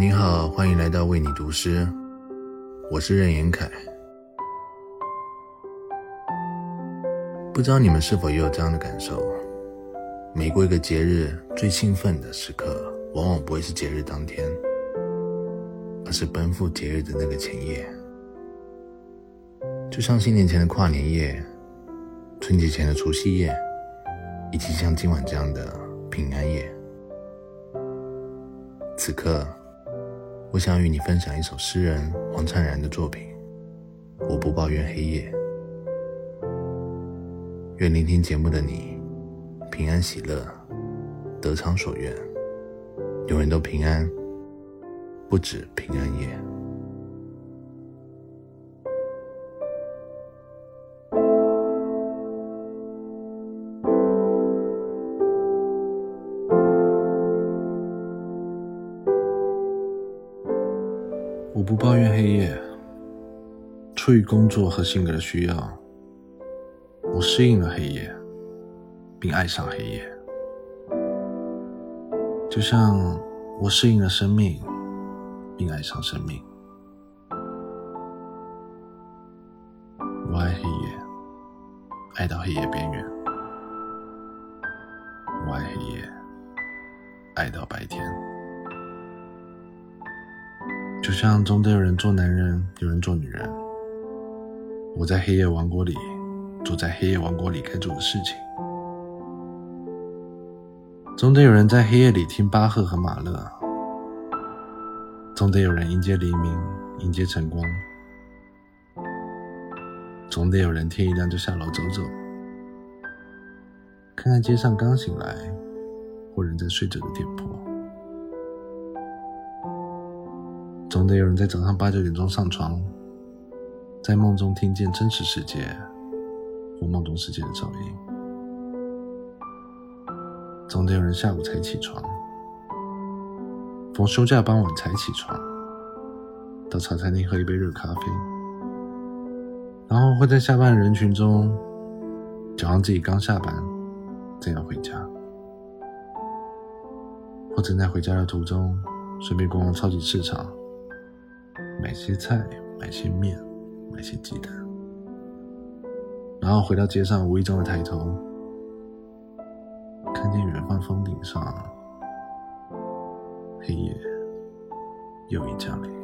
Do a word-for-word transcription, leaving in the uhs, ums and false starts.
你好，欢迎来到为你读诗，我是任言凯。不知道你们是否也有这样的感受，每过一个节日，最兴奋的时刻往往不会是节日当天，而是奔赴节日的那个前夜。就像新年前的跨年夜，春节前的除夕夜，以及像今晚这样的平安夜。此刻我想与你分享一首诗人黄灿然的作品《我不抱怨黑夜》。愿聆听节目的你平安喜乐，得偿所愿，永远都平安，不止平安夜。我不抱怨黑夜，出于工作和性格的需要，我适应了黑夜，并爱上黑夜。就像我适应了生命，并爱上生命。我爱黑夜，爱到黑夜边缘。我爱黑夜，爱到白天。就像总得有人做男人，有人做女人。我在黑夜王国里做在黑夜王国里该做的事情。总得有人在黑夜里听巴赫和马勒，总得有人迎接黎明，迎接晨光，总得有人天一亮就下楼走走，看看街上刚醒来或仍在睡着的店铺。总得有人在早上八九点钟上床，在梦中听见真实世界或梦中世界的噪音。总得有人下午才起床，逢休假傍晚才起床，到茶餐厅喝一杯热咖啡，然后会在下班的人群中假装自己刚下班正要回家，或正在回家的途中顺便逛逛超级市场，买些菜，买些面，买些鸡蛋，然后回到街上无意中的抬头，看见远方峰顶上黑夜又已降临。